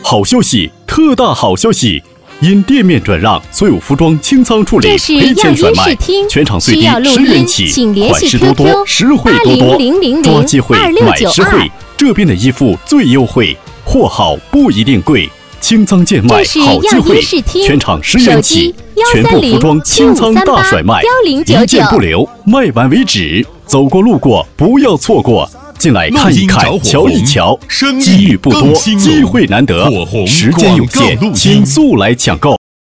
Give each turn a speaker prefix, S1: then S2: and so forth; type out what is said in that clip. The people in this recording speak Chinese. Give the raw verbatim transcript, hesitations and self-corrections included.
S1: 好消息，特大好消息！因店面转让，所有服装清仓处理，赔钱甩卖，全场最低十元起，款式多多，实惠多多，抓机会买实惠，这边的衣服最优惠，货好不一定贵，清仓贱卖好机会，全场十元起，全部服装清仓大甩卖，一件不留，卖完为止，走过路过不要错过。进来看一看，瞧一瞧，机遇不多，机会难得，时间有限，请速来抢购。